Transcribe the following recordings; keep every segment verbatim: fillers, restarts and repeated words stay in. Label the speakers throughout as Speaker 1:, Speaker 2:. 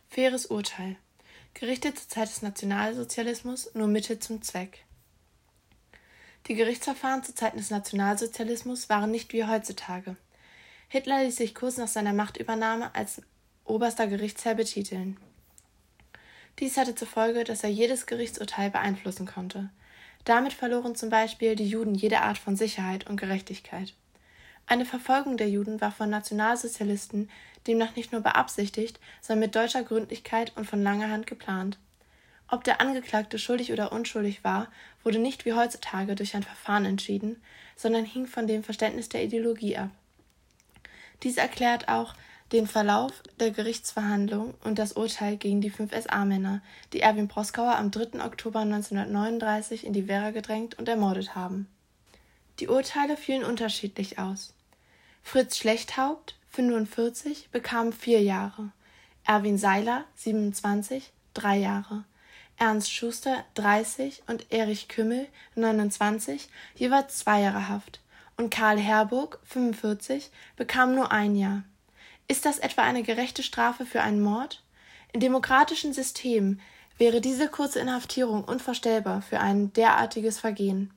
Speaker 1: Faires Urteil. Gerichte zur Zeit des Nationalsozialismus, nur Mittel zum Zweck. Die Gerichtsverfahren zu Zeiten des Nationalsozialismus waren nicht wie heutzutage. Hitler ließ sich kurz nach seiner Machtübernahme als oberster Gerichtsherr betiteln. Dies hatte zur Folge, dass er jedes Gerichtsurteil beeinflussen konnte. Damit verloren zum Beispiel die Juden jede Art von Sicherheit und Gerechtigkeit. Eine Verfolgung der Juden war von Nationalsozialisten demnach nicht nur beabsichtigt, sondern mit deutscher Gründlichkeit und von langer Hand geplant. Ob der Angeklagte schuldig oder unschuldig war, wurde nicht wie heutzutage durch ein Verfahren entschieden, sondern hing von dem Verständnis der Ideologie ab. Dies erklärt auch den Verlauf der Gerichtsverhandlung und das Urteil gegen die fünf S A-Männer, die Erwin Proskauer am dritten Oktober neunzehnhundertneununddreißig in die Wehr gedrängt und ermordet haben. Die Urteile fielen unterschiedlich aus. Fritz Schlechthaupt, fünfundvierzig, bekam vier Jahre, Erwin Seiler, siebenundzwanzig, drei Jahre, Ernst Schuster, dreißig und Erich Kümmel, neunundzwanzig, jeweils zwei Jahre Haft und Karl Herburg, fünfundvierzig, bekam nur ein Jahr. Ist das etwa eine gerechte Strafe für einen Mord? In demokratischen Systemen wäre diese kurze Inhaftierung unvorstellbar für ein derartiges Vergehen.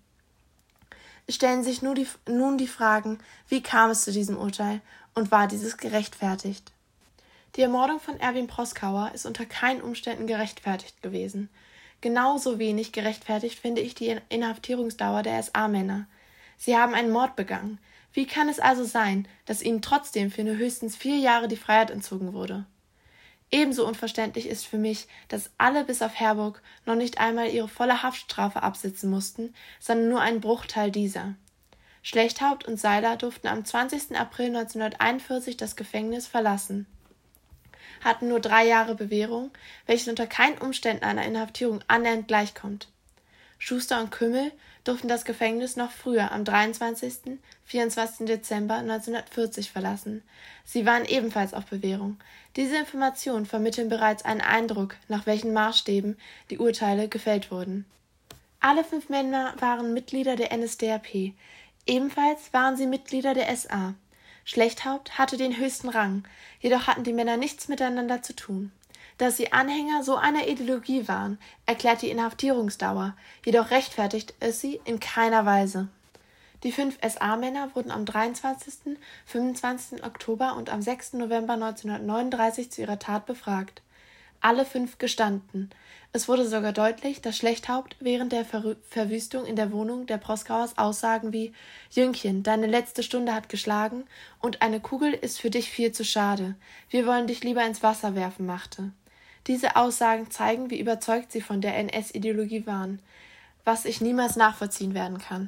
Speaker 1: Es stellen sich nun die, nun die Fragen, wie kam es zu diesem Urteil und war dieses gerechtfertigt? Die Ermordung von Erwin Proskauer ist unter keinen Umständen gerechtfertigt gewesen. Genauso wenig gerechtfertigt finde ich die Inhaftierungsdauer der S A-Männer. Sie haben einen Mord begangen. Wie kann es also sein, dass ihnen trotzdem für nur höchstens vier Jahre die Freiheit entzogen wurde? Ebenso unverständlich ist für mich, dass alle bis auf Herburg noch nicht einmal ihre volle Haftstrafe absitzen mussten, sondern nur einen Bruchteil dieser. Schlechthaupt und Seiler durften am zwanzigsten April neunzehnhunderteinundvierzig das Gefängnis verlassen, hatten nur drei Jahre Bewährung, welches unter keinen Umständen einer Inhaftierung annähernd gleichkommt. Schuster und Kümmel durften das Gefängnis noch früher, am dreiundzwanzigsten und vierundzwanzigsten Dezember neunzehnhundertvierzig verlassen. Sie waren ebenfalls auf Bewährung. Diese Informationen vermitteln bereits einen Eindruck, nach welchen Maßstäben die Urteile gefällt wurden. Alle fünf Männer waren Mitglieder der N S D A P. Ebenfalls waren sie Mitglieder der S A. Schlechthaupt hatte den höchsten Rang, jedoch hatten die Männer nichts miteinander zu tun. Dass sie Anhänger so einer Ideologie waren, erklärt die Inhaftierungsdauer, jedoch rechtfertigt es sie in keiner Weise. Die fünf S A-Männer wurden am dreiundzwanzigsten und fünfundzwanzigsten Oktober und am sechsten November neunzehnhundertneununddreißig zu ihrer Tat befragt. Alle fünf gestanden. Es wurde sogar deutlich, dass Schlechthaupt während der Ver- Verwüstung in der Wohnung der Proskauers Aussagen wie »Jüngchen, deine letzte Stunde hat geschlagen und eine Kugel ist für dich viel zu schade. Wir wollen dich lieber ins Wasser werfen« machte. Diese Aussagen zeigen, wie überzeugt sie von der N S-Ideologie waren, was ich niemals nachvollziehen werden kann.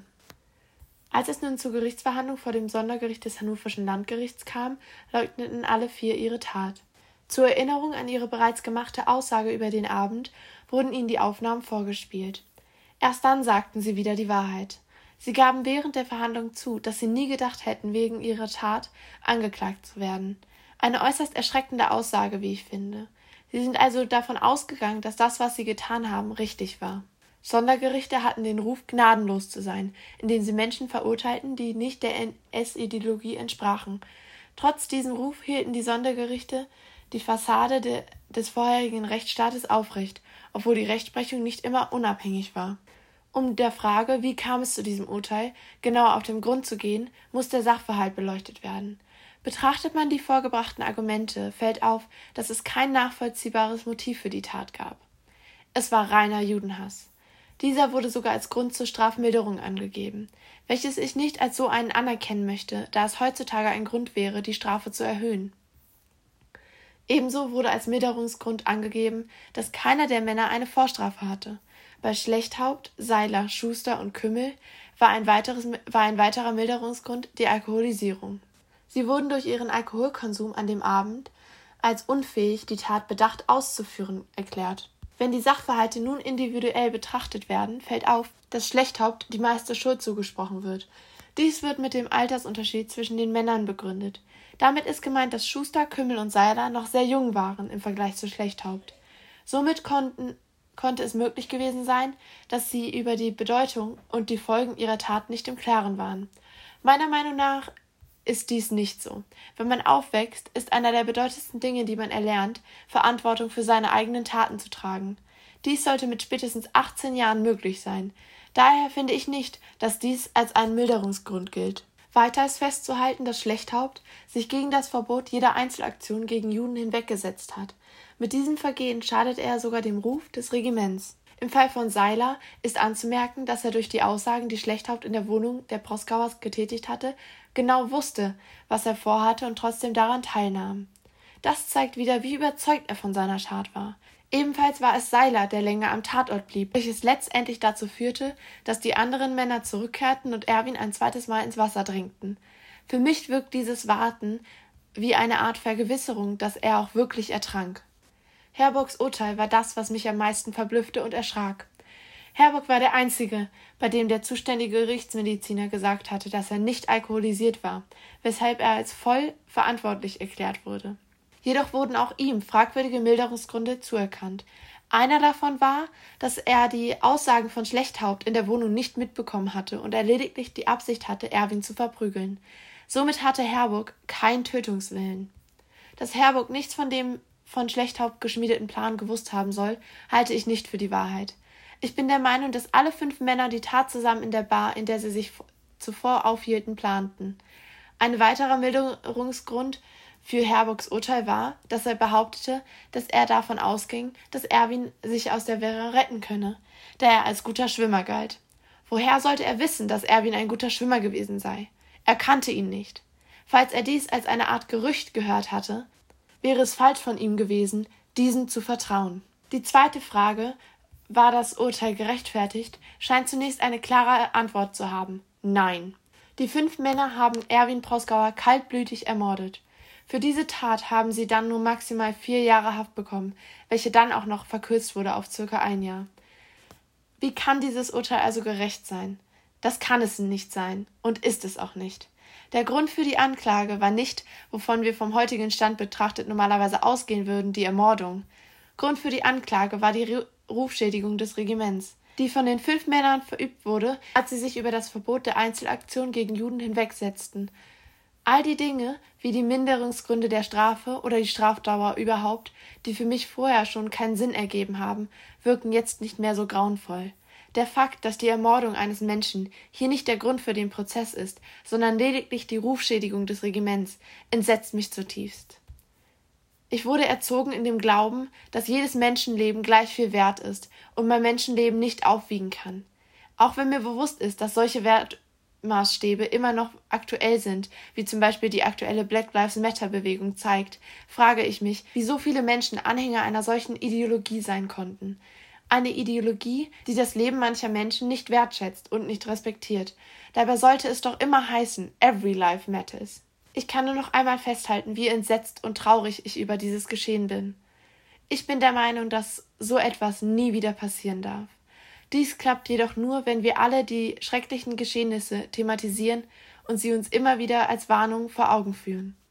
Speaker 1: Als es nun zur Gerichtsverhandlung vor dem Sondergericht des Hannoverschen Landgerichts kam, leugneten alle vier ihre Tat. Zur Erinnerung an ihre bereits gemachte Aussage über den Abend wurden ihnen die Aufnahmen vorgespielt. Erst dann sagten sie wieder die Wahrheit. Sie gaben während der Verhandlung zu, dass sie nie gedacht hätten, wegen ihrer Tat angeklagt zu werden. Eine äußerst erschreckende Aussage, wie ich finde. Sie sind also davon ausgegangen, dass das, was sie getan haben, richtig war. Sondergerichte hatten den Ruf, gnadenlos zu sein, indem sie Menschen verurteilten, die nicht der N S-Ideologie entsprachen. Trotz diesem Ruf hielten die Sondergerichte die Fassade de, des vorherigen Rechtsstaates aufrecht, obwohl die Rechtsprechung nicht immer unabhängig war. Um der Frage, wie kam es zu diesem Urteil, genauer auf den Grund zu gehen, muss der Sachverhalt beleuchtet werden. Betrachtet man die vorgebrachten Argumente, fällt auf, dass es kein nachvollziehbares Motiv für die Tat gab. Es war reiner Judenhass. Dieser wurde sogar als Grund zur Strafmilderung angegeben, welches ich nicht als so einen anerkennen möchte, da es heutzutage ein Grund wäre, die Strafe zu erhöhen. Ebenso wurde als Milderungsgrund angegeben, dass keiner der Männer eine Vorstrafe hatte. Bei Schlechthaupt, Seiler, Schuster und Kümmel war ein, weiteres, war ein weiterer Milderungsgrund die Alkoholisierung. Sie wurden durch ihren Alkoholkonsum an dem Abend als unfähig, die Tat bedacht auszuführen, erklärt. Wenn die Sachverhalte nun individuell betrachtet werden, fällt auf, dass Schlechthaupt die meiste Schuld zugesprochen wird. Dies wird mit dem Altersunterschied zwischen den Männern begründet. Damit ist gemeint, dass Schuster, Kümmel und Seiler noch sehr jung waren im Vergleich zu Schlechthaupt. Somit konnten, konnte es möglich gewesen sein, dass sie über die Bedeutung und die Folgen ihrer Tat nicht im Klaren waren. Meiner Meinung nach ist dies nicht so. Wenn man aufwächst, ist einer der bedeutendsten Dinge, die man erlernt, Verantwortung für seine eigenen Taten zu tragen. Dies sollte mit spätestens achtzehn Jahren möglich sein. Daher finde ich nicht, dass dies als ein Milderungsgrund gilt. Weiter ist festzuhalten, dass Schlechthaupt sich gegen das Verbot jeder Einzelaktion gegen Juden hinweggesetzt hat. Mit diesem Vergehen schadet er sogar dem Ruf des Regiments. Im Fall von Seiler ist anzumerken, dass er durch die Aussagen, die Schlechthaupt in der Wohnung der Proskauers getätigt hatte, genau wusste, was er vorhatte und trotzdem daran teilnahm. Das zeigt wieder, wie überzeugt er von seiner Tat war. Ebenfalls war es Seiler, der länger am Tatort blieb, welches letztendlich dazu führte, dass die anderen Männer zurückkehrten und Erwin ein zweites Mal ins Wasser drängten. Für mich wirkt dieses Warten wie eine Art Vergewisserung, dass er auch wirklich ertrank. Herbogs Urteil war das, was mich am meisten verblüffte und erschrak. Herbog war der Einzige, bei dem der zuständige Gerichtsmediziner gesagt hatte, dass er nicht alkoholisiert war, weshalb er als voll verantwortlich erklärt wurde. Jedoch wurden auch ihm fragwürdige Milderungsgründe zuerkannt. Einer davon war, dass er die Aussagen von Schlechthaupt in der Wohnung nicht mitbekommen hatte und er lediglich die Absicht hatte, Erwin zu verprügeln. Somit hatte Herbog keinen Tötungswillen. Dass Herbog nichts von dem von Schlechthaupt geschmiedeten Plan gewusst haben soll, halte ich nicht für die Wahrheit. Ich bin der Meinung, dass alle fünf Männer die Tat zusammen in der Bar, in der sie sich zuvor aufhielten, planten. Ein weiterer Milderungsgrund für Herbogs Urteil war, dass er behauptete, dass er davon ausging, dass Erwin sich aus der Wehr retten könne, da er als guter Schwimmer galt. Woher sollte er wissen, dass Erwin ein guter Schwimmer gewesen sei? Er kannte ihn nicht. Falls er dies als eine Art Gerücht gehört hatte, wäre es falsch von ihm gewesen, diesem zu vertrauen. Die zweite Frage, war das Urteil gerechtfertigt, scheint zunächst eine klare Antwort zu haben. Nein. Die fünf Männer haben Erwin Proskauer kaltblütig ermordet. Für diese Tat haben sie dann nur maximal vier Jahre Haft bekommen, welche dann auch noch verkürzt wurde auf circa ein Jahr. Wie kann dieses Urteil also gerecht sein? Das kann es nicht sein und ist es auch nicht. Der Grund für die Anklage war nicht, wovon wir vom heutigen Stand betrachtet normalerweise ausgehen würden, die Ermordung. Grund für die Anklage war die Rufschädigung des Regiments, die von den fünf Männern verübt wurde, als sie sich über das Verbot der Einzelaktion gegen Juden hinwegsetzten. All die Dinge, wie die Minderungsgründe der Strafe oder die Strafdauer überhaupt, die für mich vorher schon keinen Sinn ergeben haben, wirken jetzt nicht mehr so grauenvoll. Der Fakt, dass die Ermordung eines Menschen hier nicht der Grund für den Prozess ist, sondern lediglich die Rufschädigung des Regiments, entsetzt mich zutiefst. Ich wurde erzogen in dem Glauben, dass jedes Menschenleben gleich viel wert ist und man Menschenleben nicht aufwiegen kann. Auch wenn mir bewusst ist, dass solche Wertmaßstäbe immer noch aktuell sind, wie zum Beispiel die aktuelle Black Lives Matter-Bewegung zeigt, frage ich mich, wie so viele Menschen Anhänger einer solchen Ideologie sein konnten. Eine Ideologie, die das Leben mancher Menschen nicht wertschätzt und nicht respektiert. Dabei sollte es doch immer heißen, every life matters. Ich kann nur noch einmal festhalten, wie entsetzt und traurig ich über dieses Geschehen bin. Ich bin der Meinung, dass so etwas nie wieder passieren darf. Dies klappt jedoch nur, wenn wir alle die schrecklichen Geschehnisse thematisieren und sie uns immer wieder als Warnung vor Augen führen.